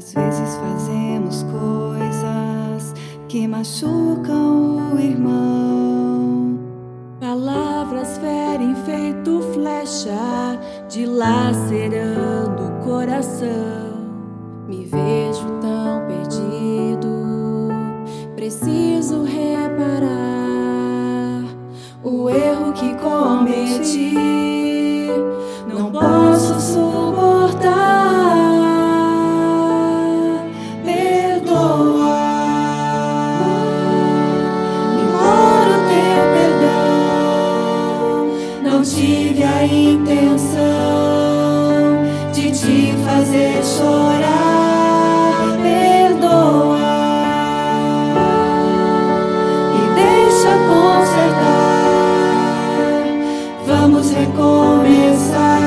Às vezes fazemos coisas que machucam o irmão. Palavras ferem feito flecha, dilacerando o coração. Me vejo tão perdido, preciso reparar o erro que cometi. Não posso suportar. Perdoa, imploro teu perdão. Não tive a intenção de te fazer chorar. Perdoa e deixa consertar. Vamos recomeçar.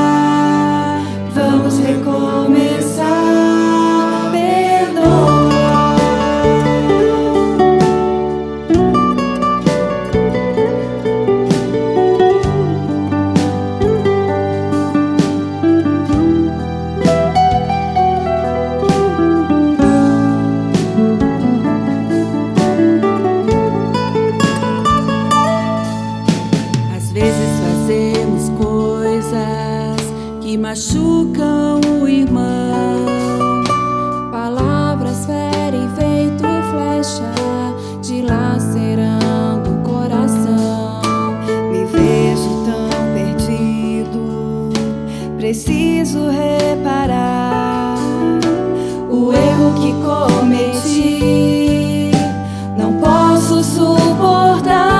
Vamos recomeçar. Fazemos coisas que machucam o irmão. Palavras ferem feito flecha, dilacerando o coração. Me vejo tão perdido, preciso reparar o erro que cometi. Não posso suportar.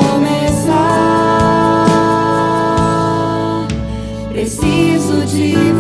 Preciso de